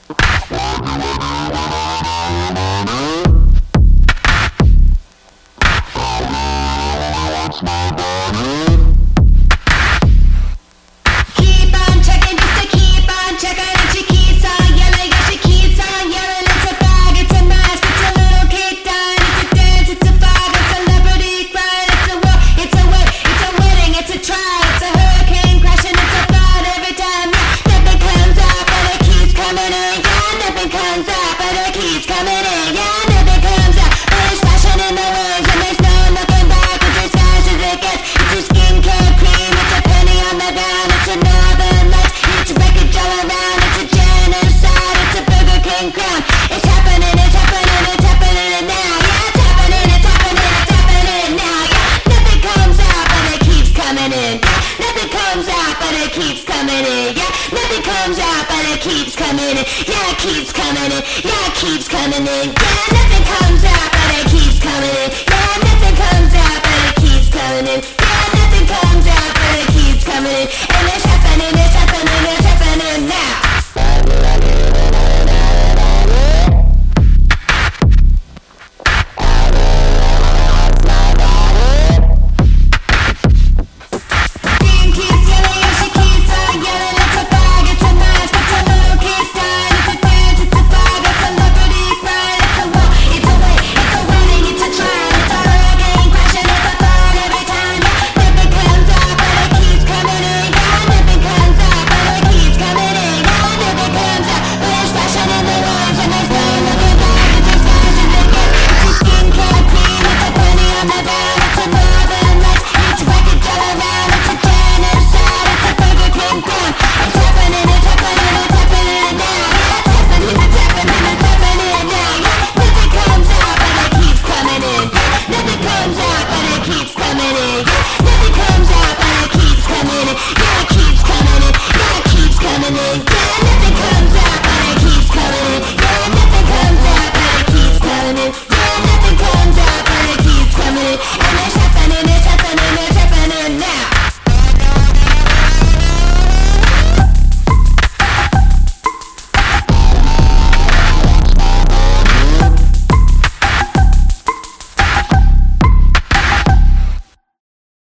Keeps coming in, yeah, it keeps coming in, yeah, it keeps coming in, yeah, nothing comes out, but it keeps coming in, yeah, nothing comes out, but it keeps coming in.